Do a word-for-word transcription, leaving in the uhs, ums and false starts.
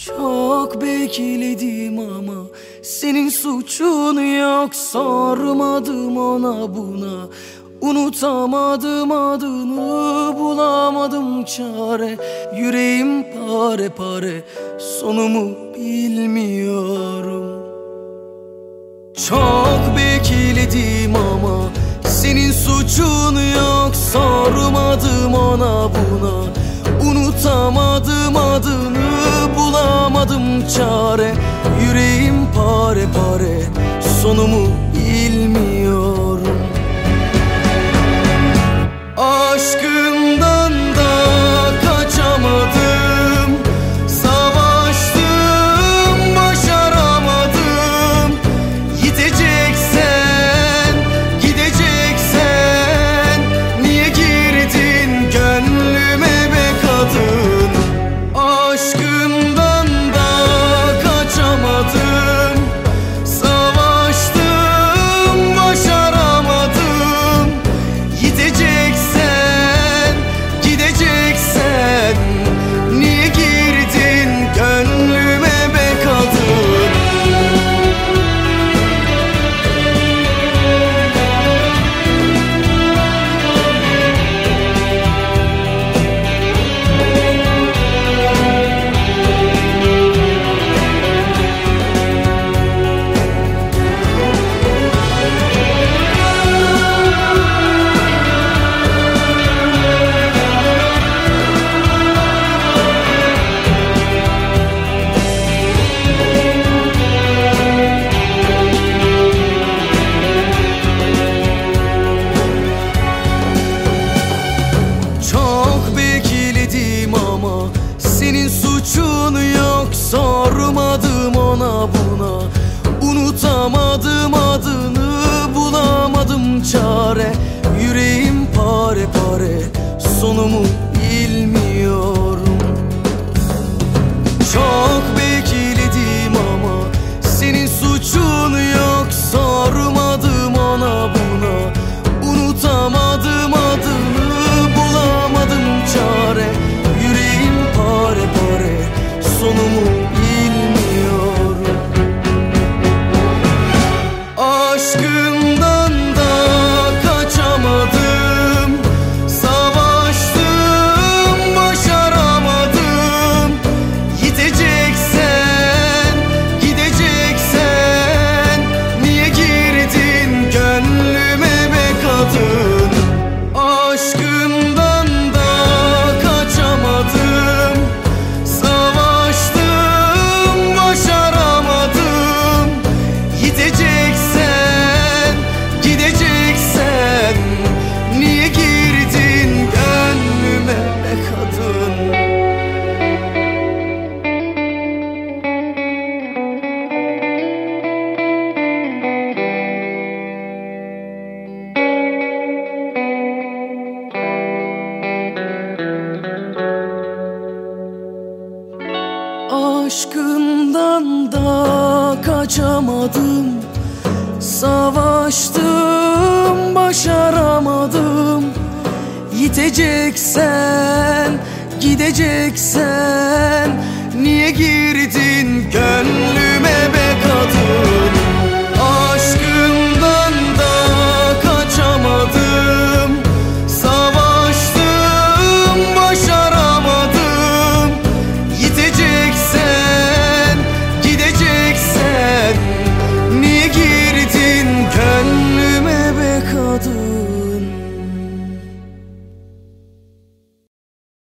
Çok bekledim ama senin suçun yok. Sormadım ona buna, unutamadım adını, bulamadım çare. Yüreğim pare pare, sonumu bilmiyorum. Çok bekledim ama senin suçun yok. Sormadım ona buna, unutamadım adını, bulamadım çare. Yüreğim pare pare, sonumu bilmiyorum. Aşkından da kaçamadım, savaştım, başaramadım. Gideceksen, gideceksen, niye girdin gönlüme be kadın? Aşkından da kaçamadım, savaştım, başaramadım. Gideceksen, gideceksen, niye girdin gönlüme be kadın? Senin suçun yok, sormadım ona buna, unutamadım adını, bulamadım çare. Yüreğim pare pare, sonumu bilmiyorum. Çok bekledim ama senin suçun yok. Sormadım ona buna, unutamadım adını, bulamadım çare. Yüreğim pare pare, sonumu bilmiyorum. Aşkından da kaçamadım, savaştım, başaramadım. Gideceksen, gideceksen, niye girdin gönlüme be kadın? Aşkından da kaçamadım, savaştım, başaramadım. Gideceksen, gideceksen, niye girdin gönlüme be kadın? Aşkından da kaçamadım, savaştım, başaramadım. Gideceksen, gideceksen, niye girdin gönlüme be kadın?